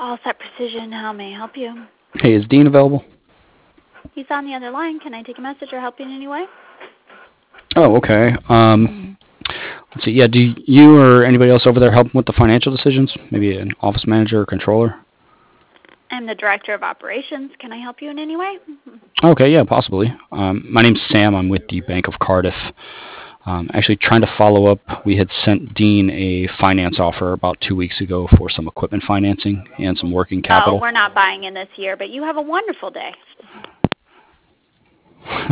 All Set Precision, how may I help you? Hey, is Dean available? He's on the other line. Can I take a message or help you in any way? Oh, okay. Let's see. Yeah, do you or anybody else over there help with the financial decisions? Maybe an office manager or controller? I'm the Director of Operations. Can I help you in any way? Okay, yeah, possibly. My name's Sam. I'm with the Bank of Cardiff. Actually, trying to follow up. We had sent Dean a finance offer about 2 weeks ago for some equipment financing and some working Oh, capital. we're not buying in this year, but you have a wonderful day.